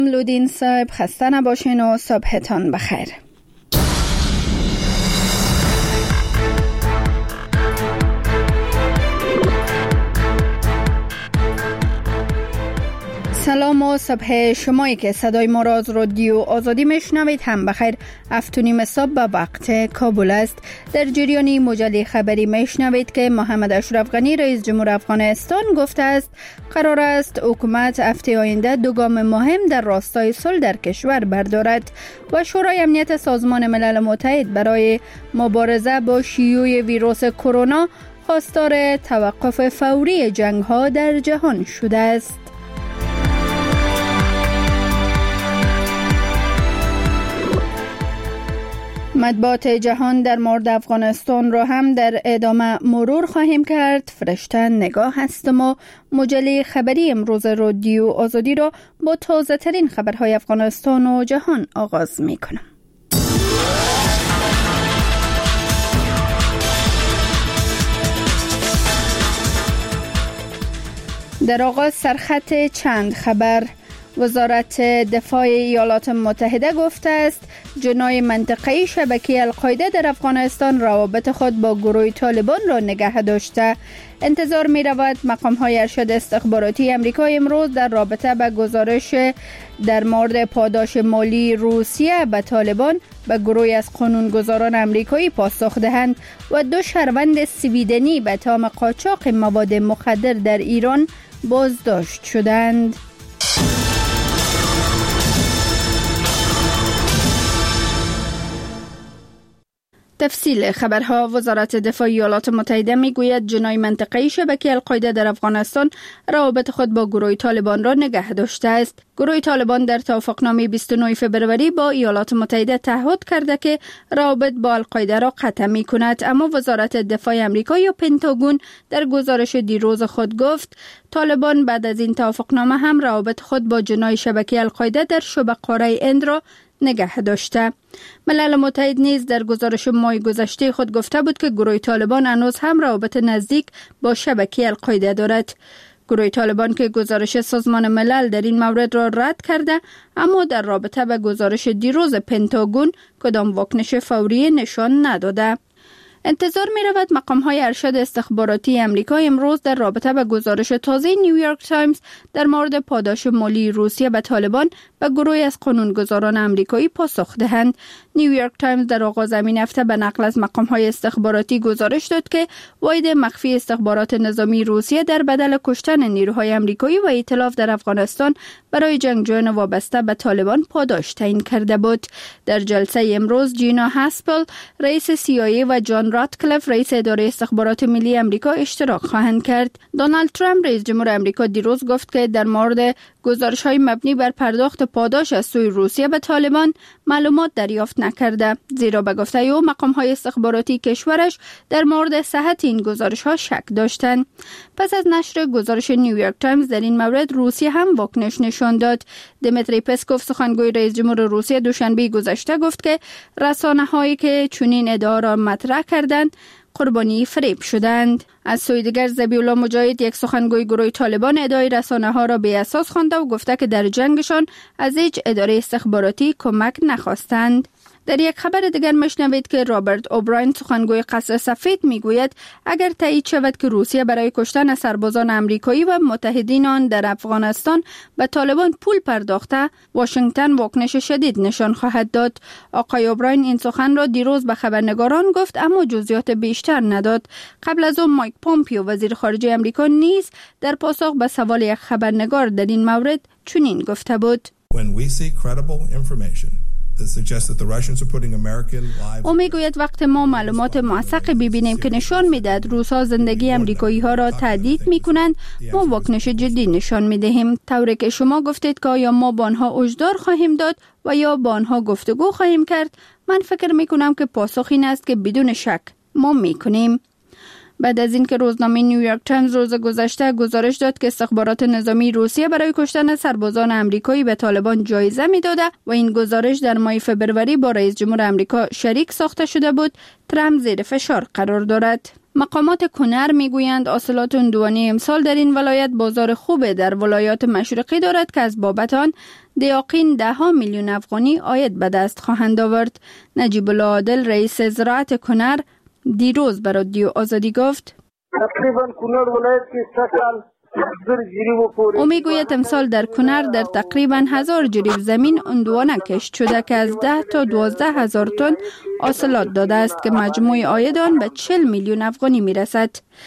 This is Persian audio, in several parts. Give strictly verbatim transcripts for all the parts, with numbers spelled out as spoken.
لودین صاحب خسته نباشین و صبحتان بخیر. سلام و صبح شمایی که صدای ما را از رادیو آزادی میشنوید هم بخیر. هفت و نیم صبح به وقت کابل است. در جریان مجله خبری میشنوید که محمد اشرف غنی رئیس جمهور افغانستان گفته است قرار است حکومت هفته آینده دو گام مهم در راستای صلح در کشور بردارد و شورای امنیت سازمان ملل متحد برای مبارزه با شیوع ویروس کرونا خواستار توقف فوری جنگ ها در جهان شده است. مطبوعات جهان در مورد افغانستان را هم در ادامه مرور خواهیم کرد. فرشته نگاه هستم و مجله خبری امروز رادیو آزادی را با تازه ترین خبرهای افغانستان و جهان آغاز می کنم. در آغاز سرخط چند خبر. وزارت دفاع ایالات متحده گفته است جناح منطقه‌ای شبکه القاعده در افغانستان روابط خود با گروه طالبان را نگه داشته. انتظار می رود مقام های ارشد استخباراتی امریکا امروز در رابطه با گزارش در مورد پاداش مالی روسیه به طالبان به گروهی از قانونگذاران امریکایی پاسخ دهند و دو شهروند سویدنی به تهم قاچاق مواد مخدر در ایران بازداشت شدند. تفصیل خبرها. وزارت دفاع ایالات متحده میگوید جناح منطقه‌ای شبکه القاعده در افغانستان روابط خود با گروه طالبان را نگه داشته است. گروه طالبان در توافقنامه بیست و نه فوریه با ایالات متحده تعهد کرده که روابط با القاعده را قطع می کند، اما وزارت دفاع آمریکا یا پنتاگون در گزارش دیروز خود گفت طالبان بعد از این توافقنامه هم روابط خود با جناح شبکه القاعده در شبه قاره هند را نگه داشته. ملل متحد نیز در گزارش ماه گذشته خود گفته بود که گروه طالبان هنوز هم روابط نزدیک با شبکه القاعده دارد. گروه طالبان که گزارش سازمان ملل در این مورد را رد کرده، اما در رابطه با گزارش دیروز پنتاگون کدام واکنش فوری نشان نداده. انتظار می رود مقام های ارشد استخباراتی امریکا امروز در رابطه با گزارش تازه نیویورک تایمز در مورد پاداش مالی روسیه به طالبان و گروهی از قانونگذاران امریکایی پاسخ دهند. نیویورک تایمز در آغاز همین هفته به نقل از مقام های استخباراتی گزارش داد که واحد مخفی استخبارات نظامی روسیه در بدل کشتن نیروهای امریکایی و ائتلاف در افغانستان برای جنگجویان وابسته به طالبان پاداش تعیین کرده بود. در جلسه امروز جینا هاسپل رئیس سی آی ای و جان راتکلیف رئیس اداره استخبارات ملی امریکا اشتراک خواهند کرد. دونالد ترامپ رئیس جمهور امریکا دیروز گفت که در مورد گزارش‌های مبنی بر پرداخت پاداش از سوی روسیه به طالبان معلومات دریافت نکرده، زیرا به گفته او مقام‌های استخباراتی کشورش در مورد صحت این گزارش‌ها شک داشتند. پس از نشر گزارش نیویورک تایمز در این مورد روسیه هم واکنش نشان داد. دمیتری پسکوف سخنگوی رئیس جمهور روسیه دوشنبه گذشته گفت که رسانه‌هایی که چنین ادعا را مطرح کردند قربانی فریب شدند. از سوی دیگر ذبیح‌الله مجاهد یک سخنگوی گروه طالبان ادعای رسانه‌ها را بی اساس خوانده و گفته که در جنگشان از هیچ اداره استخباراتی کمک نخواستند. در یک خبر دیگر میشنوید که رابرت اوبراین سخنگوی قصر سفید میگوید اگر تایید شود که روسیه برای کشتن سربازان امریکایی و متحدین آن در افغانستان به طالبان پول پرداخته، واشنگتن واکنش شدید نشان خواهد داد. آقای اوبراین این سخن را دیروز به خبرنگاران گفت، اما جزئیات بیشتر نداد. قبل از آن مایک پومپیو وزیر خارجه امریکا نیز در پاسخ به سوال یک خبرنگار در این مورد چنین گفته بود: او میگوید وقت ما معلومات موثق ببینیم که نشان میدهد روس‌ها زندگی امریکایی ها را تهدید میکنند، ما واکنش جدی نشان میدهیم. طوری که شما گفتید که آیا ما با آنها هشدار خواهیم داد و یا با آنها گفتگو خواهیم کرد، من فکر میکنم که پاسخ این است که بدون شک ما میکنیم. بعد از اینکه روزنامه نیویورک تایمز روز گذشته گزارش داد که استخبارات نظامی روسیه برای کشتن سربازان امریکایی به طالبان جایزه میداده و این گزارش در ماه فوریه با رئیس جمهور امریکا شریک ساخته شده بود، ترامپ زیر فشار قرار دارد. مقامات کنر میگویند حاصلات اندوانه امسال در این ولایت بازار خوبه در ولایات مشرقی دارد که از بابت آن دیاقین ده ها میلیون افغانی عاید به دست خواهند آورد. نجیب الله عادل رئیس زراعت کنر دیروز به رادیو آزادی گفت تقریبا کنر ولایت که سال او میگوید امسال در کنر در تقریبا هزار جریب زمین اندوانه کشت شده که از ده تا دوازده هزار تن حاصلات داده است که مجموع عاید آن به چهل میلیون افغانی میرسد.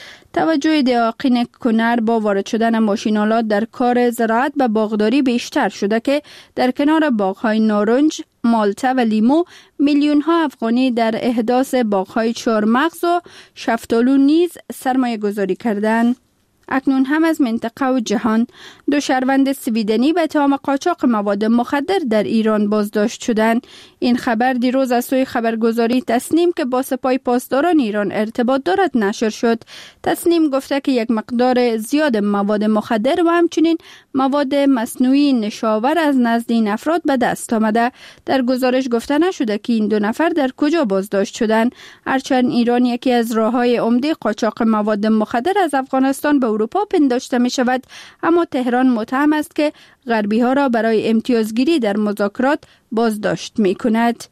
توجه دیاقین کنر با وارد شدن ماشین‌آلات در کار زراعت و باغداری بیشتر شده که در کنار باغ‌های نارنج، مالته و لیمو میلیون‌ها افغانی در احداث باغ‌های چهارمغز و شفتالو نیز سرمایه گذاری کردند. اکنون هم از منطقه و جهان دو شهروند سویدنی به اتهام قاچاق مواد مخدر در ایران بازداشت شدند. این خبر دیروز از سوی خبرگزاری تسنیم که با سپاه پاسداران ایران ارتباط دارد نشر شد. تسنیم گفته که یک مقدار زیاد مواد مخدر و همچنین مواد مصنوعی نشاور از نزد این افراد به دست آمده. در گزارش گفته نشده که این دو نفر در کجا بازداشت شدند. هرچند ایران یکی از راههای عمده قاچاق مواد مخدر از افغانستان به اروپا پنداشته می شود، اما تهران متهم است که غربی ها را برای امتیازگیری در مذاکرات بازداشت می کند.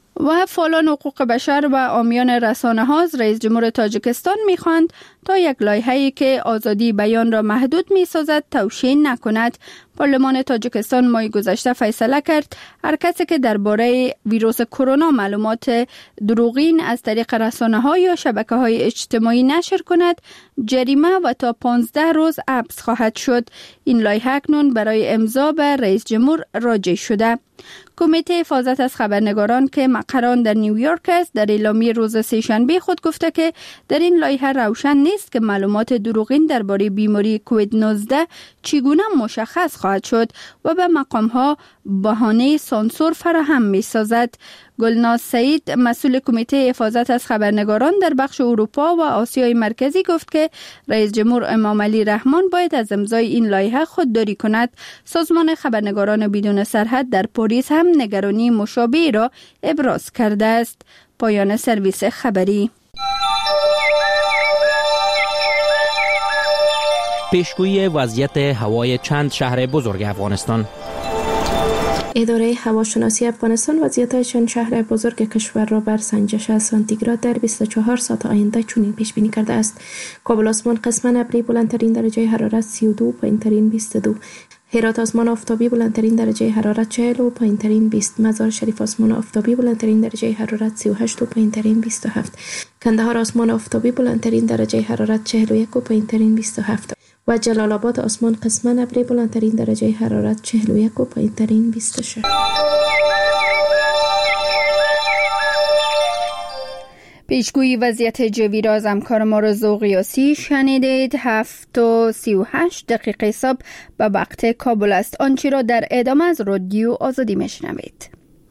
و فعالان حقوق بشر و عامیان رسانه ها از رئیس جمهور تاجیکستان می خواهند تا یک لایحه‌ای که آزادی بیان را محدود می سازد توشیح نکند. پارلمان تاجیکستان ماه گذشته فیصله کرد هر کسی که درباره ویروس کرونا معلومات دروغین از طریق رسانه‌ها یا شبکه‌های اجتماعی نشر کند جریمه و تا پانزده روز حبس خواهد شد. این لایحه اکنون برای امضا به رئیس جمهور راجع شده. کمیته حفاظت از خبرنگاران که مقران در نیویورک است در اعلامیه روز سه‌شنبه خود گفته که در این لایحه روشن نیست که معلومات دروغین درباره بیماری کووید نوزده چگونه مشخص خواهد شد و به مقام‌ها بهانه سانسور فراهم می‌سازد. گلناز سعید مسئول کمیته حفاظت از خبرنگاران در بخش اروپا و آسیای مرکزی گفت که رئیس جمهور امام علی رحمان باید از امضای این لایحه خودداری کند. سازمان خبرنگاران بدون سرحد در پاریس هم نگرانی مشابهی را ابراز کرده است. پایان سرویس خبری. پیشگویی وضعیت هوای چند شهر بزرگ افغانستان. اداره هواشناسی افغانستان وضعیت چند شهر بزرگ کشور را بر سنجش سانتیگراد در بیست و چهار ساعت آینده چنین پیش بینی کرده است: کابل آسمان قسما ابری بلندترین درجه حرارت سی و دو، پایینترین بیست و دو. هرات آسمان آفتابی بلندترین درجه حرارت چهل و پایینترین بیست. مزار شریف آسمان آفتابی بلندترین درجه حرارت سی و هشت و پایینترین بیست و هفت. کندهار آسمان آفتابی بلندترین درجه حرارت چهل و یک و پایینترین بیست و هفت. و جلال آباد آسمان قسما ابری بلندترین درجه حرارت چهل و یک و پایینترین بیست و شش. پیشگویی وضعیت جوی را از همکار ما رضا قیاسی شنیدید. هفت و سی و هشت دقیقه صبح به وقت کابل است. آنچه را در ادامه از رادیو آزادی میشنوید.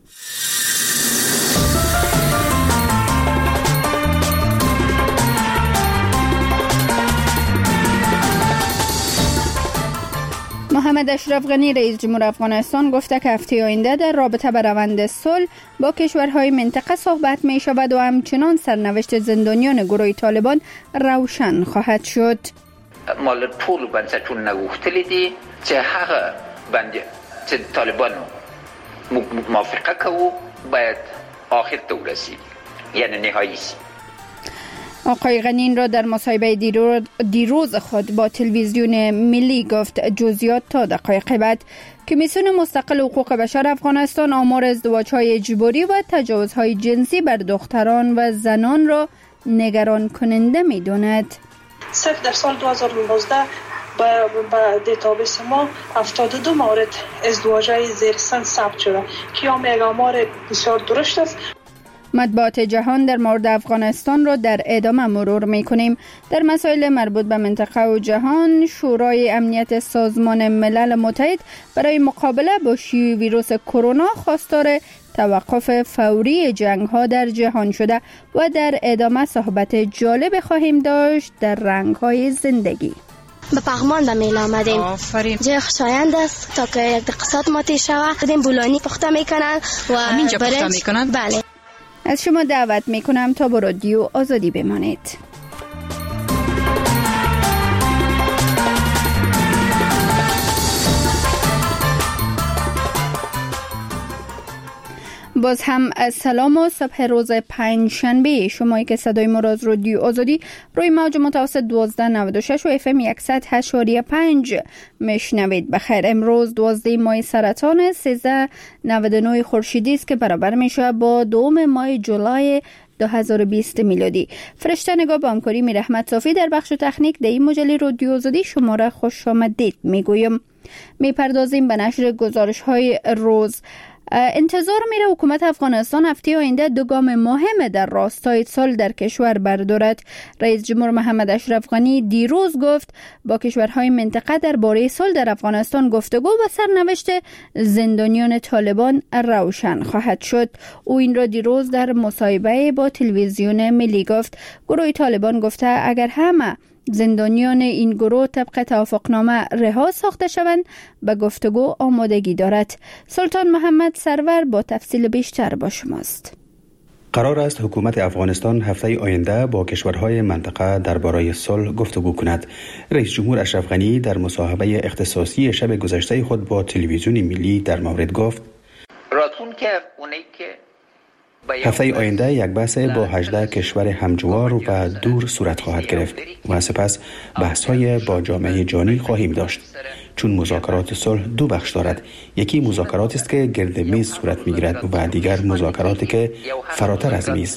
محمد اشرف غنی رئیس جمهور افغانستان گفته که هفته آینده در رابطه به روند صلح با کشورهای منطقه صحبت می شود و همچنان سرنوشت زندانیان گروه طالبان روشن خواهد شد. مال ټول بنسټونه غوښتل دي چې هغه باندې چې طالبان موافقه کوي باید آخر ته ورسیږي، یعنی نهایی شي. آقای غنی را در مصاحبه دیروز خود با تلویزیون ملی گفت جزئیات تا دقایق بعد. کمیسیون مستقل حقوق بشر افغانستان آمار ازدواج‌های اجباری و تجاوزهای جنسی بر دختران و زنان را نگران کننده می‌داند. صرف در سال دو هزار و نوزده با دیتابیس ما هفتاد و دو مورد ازدواج‌های زیر سن ثبت شده که یک آمار بسیار درشت است. مطبوعات جهان در مورد افغانستان را در ادامه مرور می‌کنیم. در مسائل مربوط به منطقه و جهان، شورای امنیت سازمان ملل متحد برای مقابله با شیوع ویروس کرونا خواستار توقف فوری جنگ‌ها در جهان شده و در ادامه صحبت جالب خواهیم داشت در رنگ‌های زندگی. به پغمان به میل آمدیم. جای خوشایند است تا که یک اقتصاد ماتی شود. بدیم بولانی پخته میکنن و همینجا پخته میکنن. بله. از شما دعوت میکنم تا با رادیو آزادی بمانید. باز هم سلام و صبح روز پنج شنبه. شمایی که صدای ما را از رادیو آزادی روی موج متوسط دوازده نود و شش و اف ام صد و هشت و پنج میشنوید. بخیر. امروز دوازده ماه سرطان سیزده نود و نه خورشیدی است که برابر میشه با دوم ماه جولای دو هزار و بیست میلادی. فرشته نگاه با همکاری می رحمت صافی در بخش تکنیک در این مجله رادیو آزادی شما را خوش آمدید میگویم. میپردازیم به نشر گزارش های روز. انتظار میره حکومت افغانستان هفته آینده دو گام مهم در راستای صلح در کشور بردارد. رئیس جمهور محمد اشرف غنی دیروز گفت با کشورهای منطقه درباره صلح در افغانستان گفتگو و سرنوشت زندانیان طالبان روشن خواهد شد. او این را دیروز در مصاحبه با تلویزیون ملی گفت. گروه طالبان گفته اگر همه زندانیان این گروه طبق توافقنامه رها ساخته شوند به گفتگو آمادگی دارد. سلطان محمد سرور با تفصیل بیشتر با شماست. قرار است حکومت افغانستان هفته آینده با کشورهای منطقه درباره صلح گفتگو کند. رئیس جمهور اشرف غنی در مصاحبه اختصاصی شب گذشته خود با تلویزیون ملی در مورد گفت هفته آینده یک بحث با هجده کشور همجوار و دور صورت خواهد گرفت و سپس بحث‌های با جامعه جهانی خواهیم داشت. چون مذاکرات صلح دو بخش دارد. یکی مذاکراتی است که گرد میز صورت می‌گیرد و دیگر مذاکراتی که فراتر از میز.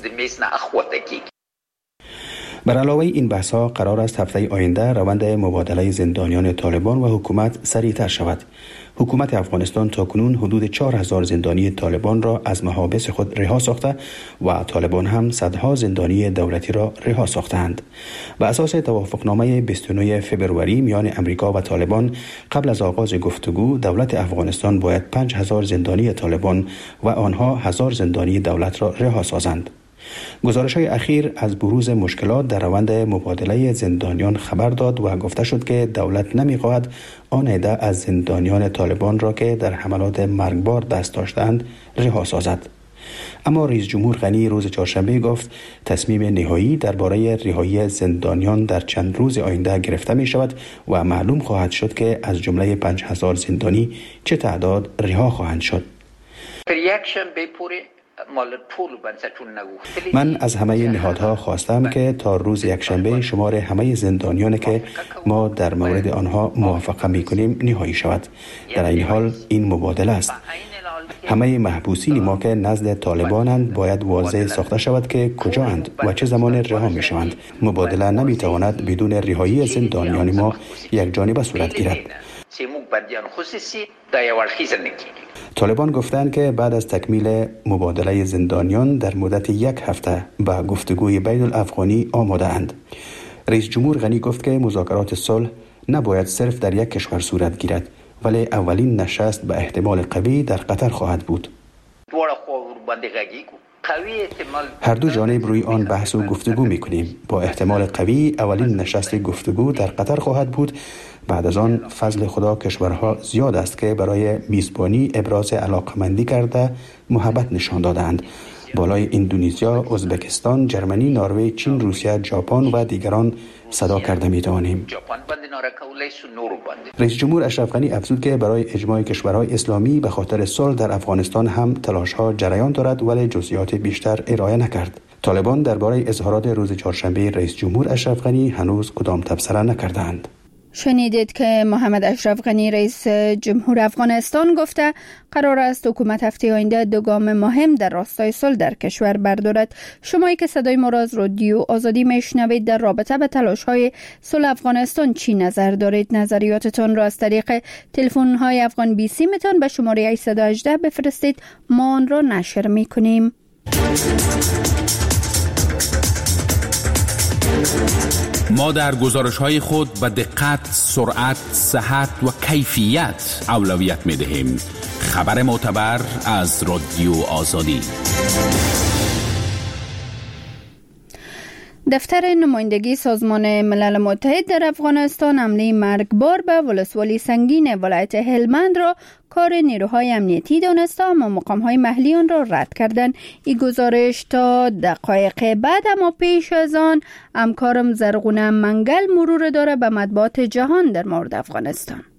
بر علاوه این بحث‌ها قرار است هفته آینده روند مبادله زندانیان طالبان و حکومت سریعتر شود. حکومت افغانستان تاکنون حدود چهار هزار زندانی طالبان را از محابس خود رها ساخته و طالبان هم صدها زندانی دولتی را رها ساختند. بر اساس توافقنامه بیست و نه فوریه میان امریکا و طالبان قبل از آغاز گفتگو دولت افغانستان باید پنج هزار زندانی طالبان و آنها هزار زندانی دولت را رها سازند. گزارش‌های اخیر از بروز مشکلات در روند مبادله زندانیان خبر داد و گفته شد که دولت نمی‌خواهد آن عده از زندانیان طالبان را که در حملات مرگبار دست داشتند رها سازد. اما رئیس جمهور غنی روز چهارشنبه گفت تصمیم نهایی درباره رهایی زندانیان در چند روز آینده گرفته می شود و معلوم خواهد شد که از جمله پنج هزار زندانی چه تعداد رها خواهند شد. من از همه نهادها خواستم که تا روز یکشنبه شمار همه زندانیانی که ما در مورد آنها موافقه می‌کنیم نهایی شود. در این حال این مبادله است. همه محبوسین ما که نزد طالبانند باید واضح ساخته شود که کجااند و چه زمان رها می‌شوند. مبادله نمی‌تواند بدون رهایی زندانیان ما یک جانبه صورت گیرد. طالبان گفتند که بعد از تکمیل مبادله زندانیان در مدت یک هفته به گفتگوی بین الافغانی آماده اند. رئیس جمهور غنی گفت که مذاکرات صلح نباید صرف در یک کشور صورت گیرد ولی اولین نشست به احتمال قوی در قطر خواهد بود. هر دو جانب روی آن بحث و گفتگو می‌کنیم. با احتمال قوی اولین نشست گفتگو در قطر خواهد بود. بعد از آن فضل خدا کشورها زیاد است که برای میزبانی ابراز علاقمندی کرده محبت نشان دادند. بالای اندونزیا، ازبکستان، جرمنی، نروژ، چین، روسیه، ژاپن و دیگران صدا کرده می‌توانیم. رئیس جمهور اشرف غنی افزود که برای اجماع کشورهای اسلامی به خاطر صلح در افغانستان هم تلاش‌ها جریان دارد ولی جزئیات بیشتر ارائه نکرد. طالبان درباره اظهارات روز چهارشنبه رئیس جمهور اشرف غنی هنوز کدام تبصره نکردند. شنیدید که محمد اشرف غنی رئیس جمهور افغانستان گفته قرار است حکومت هفته آینده دو گام مهم در راستای صلح در کشور بردارد. شمایی که صدای ما را از رادیو آزادی میشنوید در رابطه به تلاش‌های صلح افغانستان چی نظر دارید؟ نظریاتتان را از طریق تلفن‌های افغان بی سی متان به شماره هشت یک هشت بفرستید. ما آن را نشر می‌کنیم. ما در گزارش‌های خود به دقت، سرعت، صحت و کیفیت اولویت می‌دهیم. خبر معتبر از رادیو آزادی. دفتر نمایندگی سازمان ملل متحد در افغانستان حمله مرگبار به ولسوالی سنگین ولایت هلمند را کار نیروهای امنیتی دانسته اما مقام‌های محلی آن را رد کردند. این گزارش تا دقایق بعد اما پیش از آن همکارم زرغونه منگل مرور داره به مطبوعات جهان در مورد افغانستان.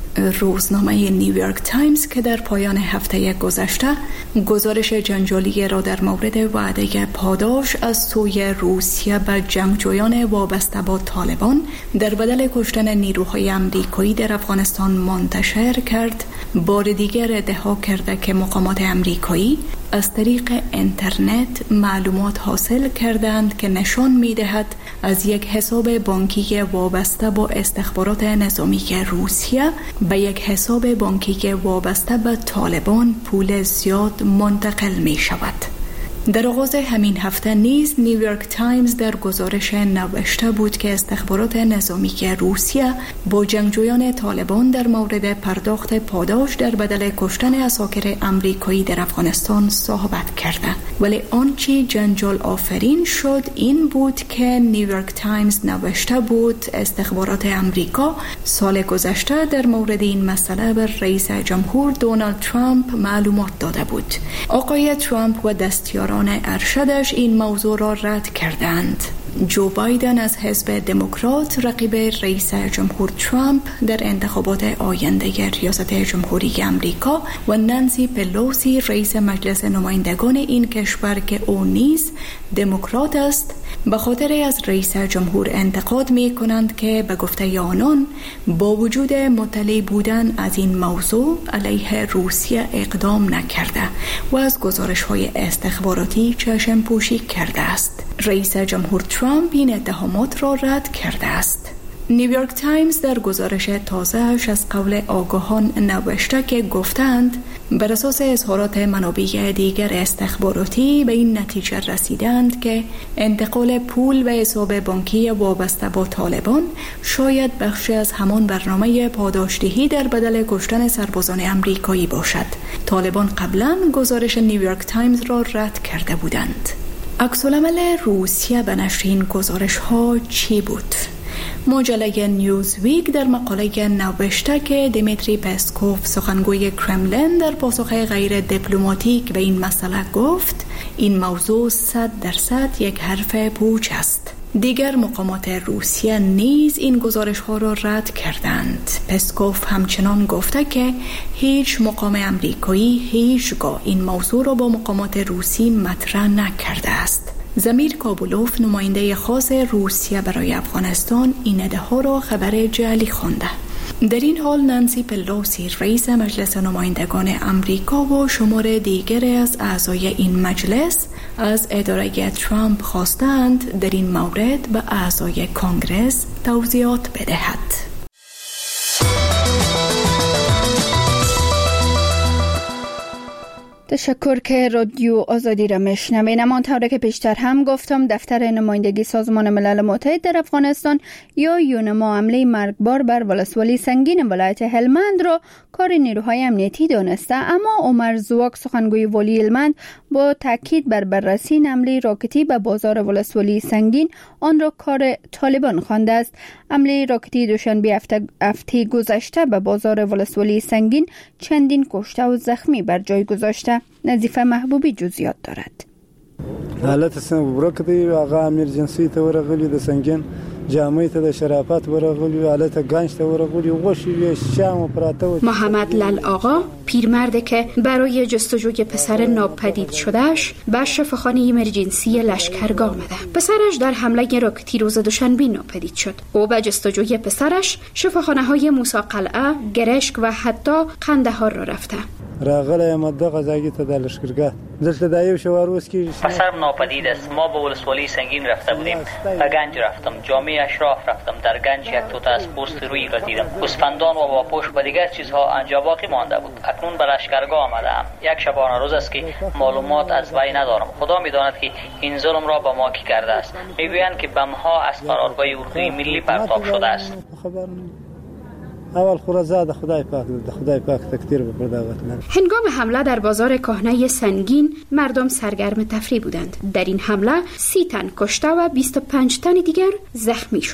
روزنامه نیویورک تایمز که در پایان هفته گذشته گزارش جنجالی را در مورد وعده پاداش از سوی روسیه به جنگجویان وابسته با طالبان در بدل کشتن نیروهای امریکایی در افغانستان منتشر کرد، بار دیگر ادعا کرده که مقامات امریکایی از طریق اینترنت معلومات حاصل کردند که نشان می‌دهد از یک حساب بانکی وابسته با استخبارات نظامی روسیه به یک حساب بانکی وابسته به طالبان پول زیاد منتقل می‌شود. در آغاز همین هفته نیز نیویورک تایمز در گزارش نوشته بود که استخبارات نظامی روسیه با جنگجویان طالبان در مورد پرداخت پاداش در بدل کشتن عساکر امریکایی در افغانستان صحبت کرده، ولی آنچه جنجال آفرین شد این بود که نیویورک تایمز نوشته بود استخبارات امریکا سال گذشته در مورد این مسئله به رئیس جمهور دونالد ترامپ معلومات داده بود. آقای ترامپ و دستیاران ارشدش این موضوع را رد کردند. جو بایدن از حزب دموکرات رقیب رئیس جمهور ترامپ در انتخابات آینده ریاست جمهوری امریکا و نانسی پلوسی رئیس مجلس نمایندگان این کشور که او نیز دموکرات است به خاطر از رئیس جمهور انتقاد می کنند که به گفته آنان با وجود مطلع بودن از این موضوع علیه روسیه اقدام نکرده و از گزارش های استخباراتی چشم پوشی کرده است. رئیس جمهور ترامپ این اتهامات را رد کرده است. نیویورک تایمز در گزارش تازه‌اش از قول آگاهان نوشته که گفتند بر اساس اظهارات منابع دیگر استخباراتی به این نتیجه رسیدند که انتقال پول به حساب بانکی وابسته با طالبان شاید بخشی از همان برنامه پاداشدهی در بدل کشتن سربازان امریکایی باشد. طالبان قبلا گزارش نیویورک تایمز را رد کرده بودند. عکس‌العمل روسیه به نشر این گزارش ها چی بود؟ مجله نیوزویک در مقاله نوشته که دیمیتری پسکوف سخنگوی کرملین در پاسخ غیر دیپلماتیک به این مسئله گفت این موضوع صد درصد یک حرف پوچ است. دیگر مقامات روسیه نیز این گزارش ها را رد کردند. پسکوف همچنان گفته که هیچ مقام امریکایی هیچگاه این موضوع را با مقامات روسی مطرح نکرده است. زمیر کابولوف نماینده خاص روسیه برای افغانستان این ادعا را خبر جعلی خوانده. در این حال نانسی پلوسی رئیس مجلس نمایندگان امریکا و شمار دیگر از اعضای این مجلس از اداره ترامپ خواستند در این مورد به اعضای کنگرس توضیحات بدهد. تشکر که رادیو آزادی را میشنوین. همانطور که پیشتر هم گفتم دفتر نمایندگی سازمان ملل متحد در افغانستان یا یونما حمله مرگبار بر ولسوالی سنگین ولایت هلمند را کار نیروهای امنیتی دانسته، اما عمر زواک سخنگوی والی هلمند با تاکید بر بررسی حمله راکتی به بازار ولسوالی سنگین آن را کار طالبان خوانده است. حمله راکتی دوشنبه هفته, هفته گذشته به بازار ولسوالی سنگین چندین کشته و زخمی بر جای گذاشته. نظیفه محبوبی جزئیات دارد. حالت سنگ دی آقا امرجنسی ته ورغلی د سنگین جامعه ته د شرافت ورغلی حالت گنج ته ورغلی غوشی شام پراته. محمد لال آقا پیرمرده که برای جستجوی پسر ناپدید شدهش به شفاخانه امرجنسی لشکرگاه آمده. پسرش در حمله راکتی روز دوشنبه ناپدید شد. او به جستجوی پسرش شفاخانه های موسی قلعه، گرشک و حتی قندهار را رفته. راغله مده قزاگی ته د لشکرگاه دلته دایو شواروس کی پسر ناپدید است. ما به ولسوالی سنگین رفته بودیم. به گنج رفتم، جامعه اشراف رفتم. در گنج یک توته از پوست روی را دیدم. گوسفندان و واپوش و دیگر چیزها آنجا باقی مانده بود. اکنون به لشکرگاه آمدم. یک شبانه روز است که معلومات از وی ندارم. خدا میداند که این ظلم را به ما کی کرده است. میگویند که بمها از قرارگاه اردوی ملی پرتاب شده است. اول خورزاد خدای پاک ده خدای پاک تکتیر بپرداغت. هنگام حمله در بازار کهنه سنگین مردم سرگرم تفریح بودند. در این حمله سی تن کشته و بیست و پنج تن دیگر زخمی شدند.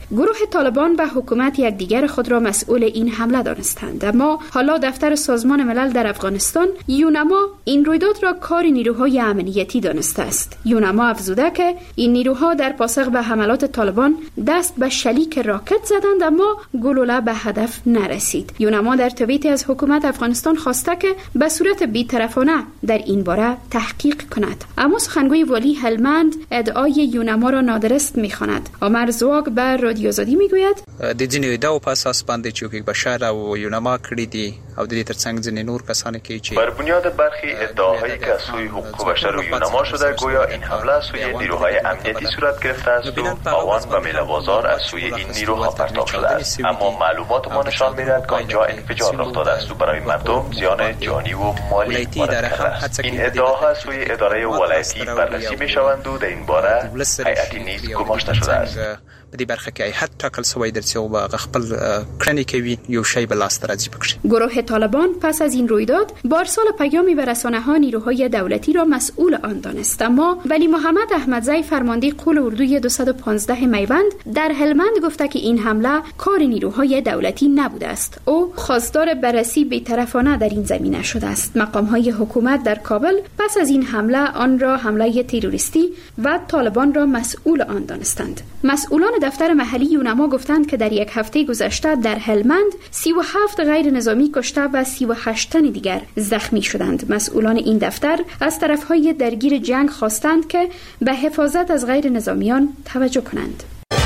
گروه طالبان و حکومت یکدیگر خود را مسئول این حمله دانستند، اما حالا دفتر سازمان ملل در افغانستان یونما این رویداد را کار نیروهای امنیتی دانسته است. یونما افزوده که این نیروها در پاسخ به حملات طالبان دست به شلیک راکت زدند اما گلوله به هدف نرسید. یونما در توییتی از حکومت افغانستان خواسته که به صورت بی‌طرفانه در این باره تحقیق کند. اما سخنگوی والی هلمند ادعای یونما را نادرست می‌خواند. عمر زواگ به رادیو آزادی میگوید د ځینې ادعاو په اساس باندې چې یو بشار او یونما کړی دي او د دې ترڅنګ ځینې نور کسان کې چې بر بنیاد برخی ادعاهایی که از سوی حقوق بشر و یونما شده گویا این حمله از سوی نیروهای امنیتی صورت گرفته است و آوان و میله‌بازار از سوی این نیروها پرتاب شده است، اما معلومات ما نشان می‌دهد که آنجا انفجار رخ داده است و برای مردم زیان جانی و مالی وارد کرده است. این ادعاها از سوی اداره ولایتی بررسی می‌شوند و در این باره هیئتی نیز گماشته شده است. په دې برخه کې هیئت ټاکل شوی در چې او خپل کړنې کوي یو شی به لاس ته راځي پکې. گروه طالبان پس از این رویداد با ارسال پیامی به رسانه‌ها نیروهای دولتی را مسئول آن دانست، اما ولی محمد احمدزی فرمانده قول اردوی دویست و پانزده میوند در هلمند گفته که این حمله کار نیروهای دولتی نبوده است. او خواستار بررسی بی‌طرفانه در این زمینه شده است. مقام‌های حکومت در کابل پس از این حمله آن را حمله تروریستی و طالبان را مسئول آن دانستند. مسئولان دفتر محلی یونما گفتند که در یک هفته گذشته در هلمند سی و هفت غیر نظامی کشته و سی و هشت تن دیگر زخمی شدند. مسئولان این دفتر از طرفهای درگیر جنگ خواستند که به حفاظت از غیر نظامیان توجه کنند.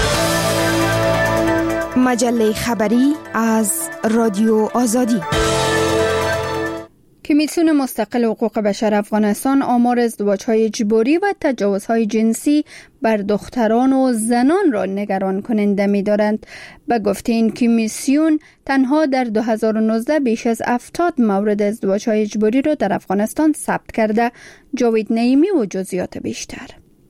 مجله خبری از رادیو آزادی. کمیسیون مستقل حقوق بشر افغانستان آمار ازدواج‌های اجباری و تجاوزهای جنسی بر دختران و زنان را نگران کننده می‌دارند. به گفته این کمیسیون تنها در دو هزار و نوزده بیش از هفتاد مورد ازدواج‌های اجباری را در افغانستان ثبت کرده. جاوید نعیمی و جزئیات بیشتر.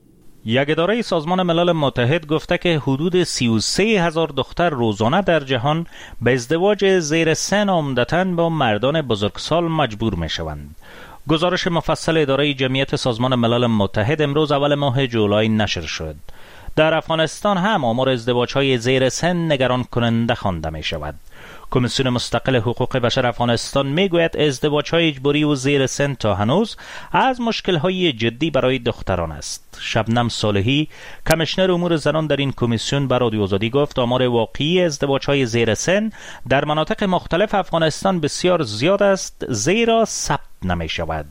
یک اداره سازمان ملل متحد گفته که حدود سی و سه هزار دختر روزانه در جهان به ازدواج زیر سن عمدتاً با مردان بزرگسال مجبور می شوند. گزارش مفصل اداره جمعیت سازمان ملل متحد امروز اول ماه جولای نشر شد. در افغانستان هم آمار ازدواج‌های زیر سن نگران کننده خوانده می شود. کمیسیون مستقل حقوق بشر افغانستان میگوید ازدواج‌های اجباری و زیر سن تا هنوز از مشکل‌های جدی برای دختران است. شبنم صالحی، کمیشنر امور زنان در این کمیسیون به رادیو آزادی گفت آمار واقعی ازدواج‌های زیر سن در مناطق مختلف افغانستان بسیار زیاد است، زیرا ثبت نمی‌شود.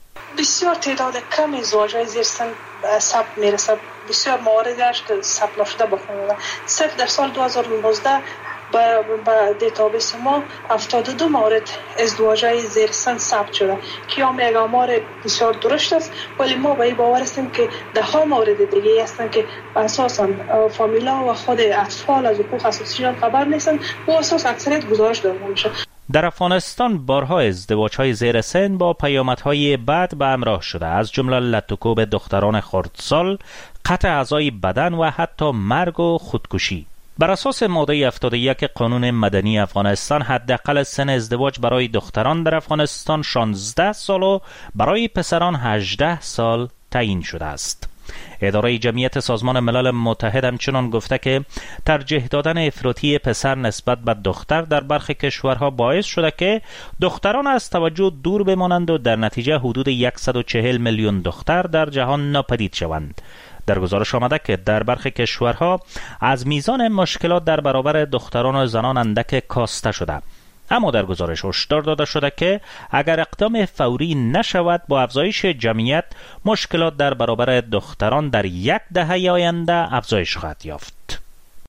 بسیار تعداد کم ازدواج‌های زیر سن ثبت می‌رسد. بسیار مواردی است که ثبت نشده بخونه. صرف در سال دو هزار و نوزده با با دیتابیس ما هفتاد و دو مورد ازدواج‌های زیر سن ثبت شده که هم یک آمار بسیار درشت است، ولی ما به این باور هستیم که ده ها مورد دیگه هستند که اساساً فامیلا و خود اطفال از حقوق اساسیشان خبر نیستند و اساس اکثریت گزارش داده میشه. در افغانستان بارها ازدواج‌های زیر سن با پیامدهای بد به همراه شده، از جمله لطوکوب دختران خردسال، قطع اعضای بدن و حتی مرگ و خودکشی. بر اساس ماده هفتاد و یک قانون مدنی افغانستان حداقل سن ازدواج برای دختران در افغانستان شانزده سال و برای پسران هجده سال تعیین شده است. اداره جمعیت سازمان ملل متحد همچنان گفته که ترجیح دادن افراطی پسر نسبت به دختر در برخی کشورها باعث شده که دختران از توجه دور بمانند و در نتیجه حدود صد و چهل میلیون دختر در جهان ناپدید شوند. در گزارش آمده که در برخی کشورها از میزان مشکلات در برابر دختران و زنان اندک کاسته شده، اما در گزارش هشدار داده شده که اگر اقدام فوری نشود با افزایش جمعیت مشکلات در برابر دختران در یک دهه آینده افزایش خواهد یافت.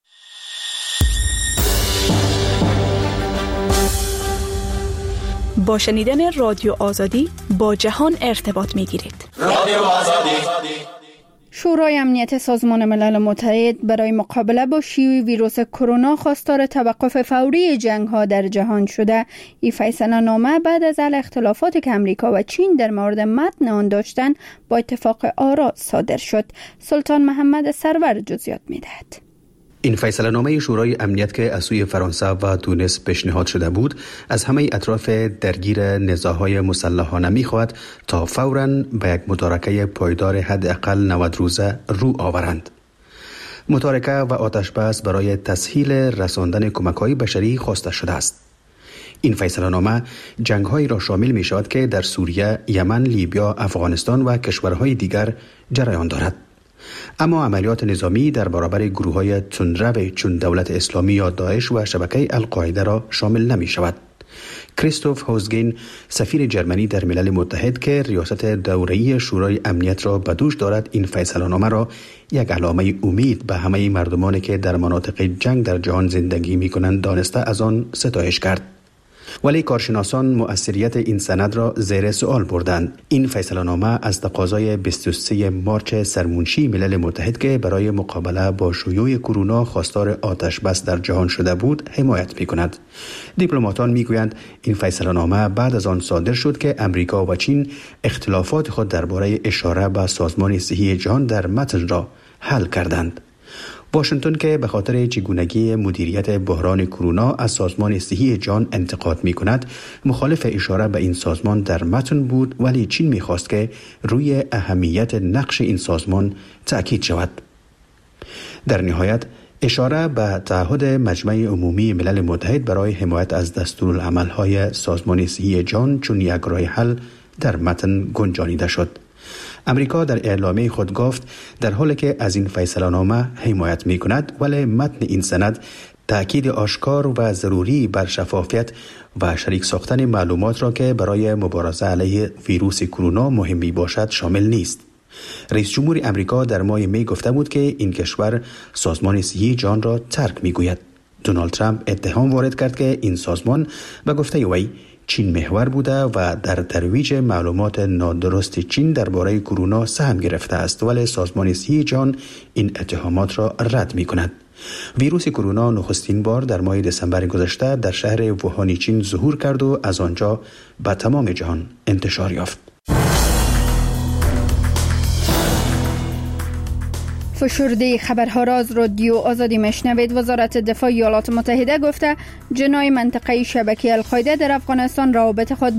با شنیدن رادیو آزادی با جهان ارتباط می‌گیرید. رادیو آزادی. شورای امنیت سازمان ملل متحد برای مقابله با شیوع ویروس کرونا خواستار توقف فوری جنگ‌ها در جهان شده. این فیصله نامه بعد از اختلافاتی که امریکا و چین در مورد متن آن داشتند با اتفاق آرا صادر شد. سلطان محمد سرور جزئیات می‌دهد. این فیصله نامه شورای امنیت که از سوی فرانسه و تونس پیشنهاد شده بود از همه اطراف درگیر نزاع‌های مسلحانه می‌خواهد تا فوراً به یک متارکه پایدار حداقل نود روزه رو آورند. متارکه و آتش بس برای تسهیل رساندن کمک‌های بشری خواسته شده است. این فیصله نامه جنگ‌هایی را شامل می شود که در سوریه، یمن، لیبیا، افغانستان و کشورهای دیگر جریان دارد. اما عملیات نظامی در برابر گروه‌های تندرو چون دولت اسلامی یا داعش و شبکه القاعده را شامل نمی شود. کریستوف هوزگین، سفیر جرمنی در ملل متحد که ریاست دوره‌ای شورای امنیت را به دوش دارد، این فیصله نامه را یک علامه امید به همه مردمانی که در مناطق جنگ در جهان زندگی می‌کنند دانسته از آن ستایش کرد. ولی کارشناسان مؤثریت این سند را زیر سوال بردند. این فیصله نامه از تقاضای بیست و سه مارچ سرمنشی ملل متحد که برای مقابله با شیوع کرونا خواستار آتش بس در جهان شده بود حمایت می‌کند. دیپلماتان می‌گویند این فیصله نامه بعد از آن صادر شد که امریکا و چین اختلافات خود درباره اشاره به سازمان صحی جهان در متن را حل کردند. واشنگتن که به خاطر چگونگی مدیریت بحران کرونا از سازمان صحی جهان انتقاد می کند، مخالف اشاره به این سازمان در متن بود، ولی چین می خواست که روی اهمیت نقش این سازمان تأکید شود. در نهایت اشاره به تعهد مجمع عمومی ملل متحد برای حمایت از دستورالعمل‌های سازمان صحی جهان چون یک راه حل در متن گنجانیده شد. امریکا در اعلامیه خود گفت در حالی که از این فیصله نامه حمایت می کند، ولی متن این سند تأکید آشکار و ضروری بر شفافیت و شریک ساختن معلومات را که برای مبارزه علیه ویروس کرونا مهم می باشد شامل نیست. رئیس جمهور امریکا در ماه می گفته بود که این کشور سازمان صحی جهان را ترک می گوید. دونالد ترامپ اتهام وارد کرد که این سازمان به گفته وی چین محور بوده و در ترویج معلومات نادرست چین درباره کرونا سهم گرفته است، ولی سازمان صحی جهان این اتهامات را رد می کند. ویروس کرونا نخستین بار در ماه دسامبر گذشته در شهر ووهان چین ظهور کرد و از آنجا به تمام جهان انتشار یافت. فشرده خبرها را از رادیو آزادی مشنوید. وزارت دفاع ایالات متحده گفته جنای منطقه شبکه القاعده در افغانستان روابط خود